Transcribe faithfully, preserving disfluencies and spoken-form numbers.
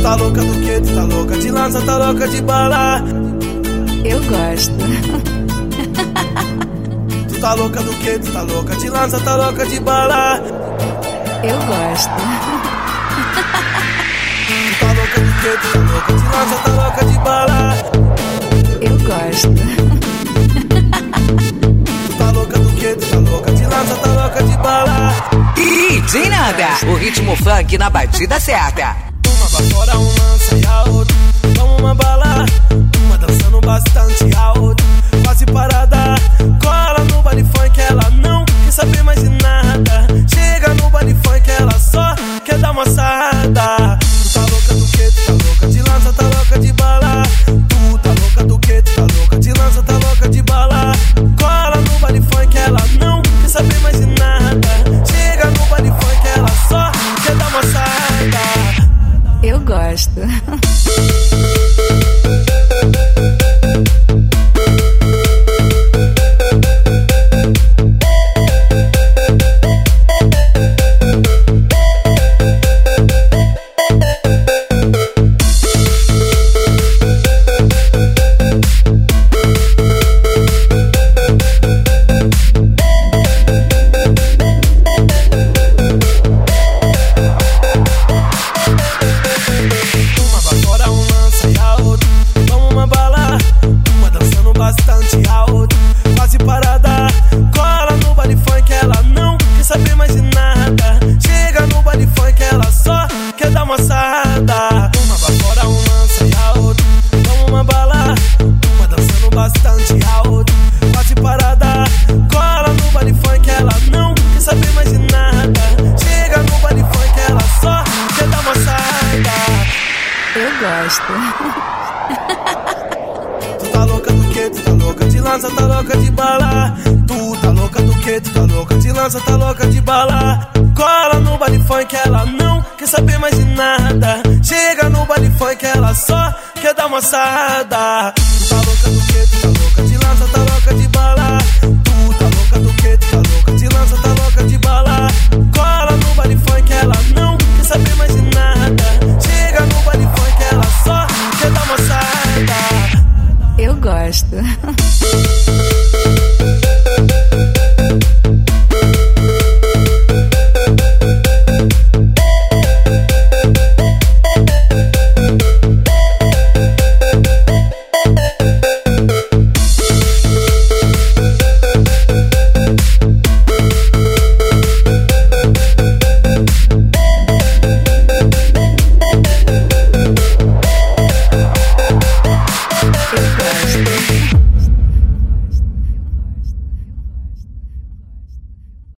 Tu tá louca do quê? Tu tá louca de lança, tá louca de bala. Eu gosto. Tu tá louca do quê? Tu tá louca de lança, tá louca de bala. Eu gosto. Tu tá louca do quê? Tu tá louca de lança, tá louca de bala. Eu gosto. Tu tá louca do quê? Tu tá louca de lança, tá louca de bala. D J Nanda, o ritmo funk na batida certa. Uma pra fora, um lança e a outra. Toma uma bala, uma dançando bastante, a outra quase parada. Cola no baile funk, ela não quer saber mais de nada. Chega no baile funk, ela só quer dar uma sarrada. Tu tá louca do quê? Tu tá louca de lança, tá louca de bala. Tu tá louca do quê? Tu tá louca de lança, tá louca de bala. Cola no baile funk, ela não quer saber mais de nada. Chega no baile funk, ela só quer dar uma sarrada. Eu gosto. Bastante, a outra quase parada. Cola no baile funk, ela não quer saber mais de nada. Chega no baile funk, ela só quer dar uma sarrada. Uma pra fora, um lança e a outra toma uma bala. Uma dançando bastante, a outra quase parada. Cola no baile funk, ela não quer saber mais de nada. Chega no baile funk, ela só quer dar uma sarrada. Eu gosto. Tu tá louca do quê? Tu tá louca de lança, tá louca de bala. Tu tá louca do quê? Tu tá louca de lança, tá louca de bala. Cola no baile funk, ela não quer saber mais de nada. Chega no baile funk, ela só quer dar uma sarrada. Tu tá louca do quê? Tu tá louca de lança, tá louca de bala. Tu tá louca do quê? Tu tá louca de lança, tá louca de bala. Cola no baile funk, ela não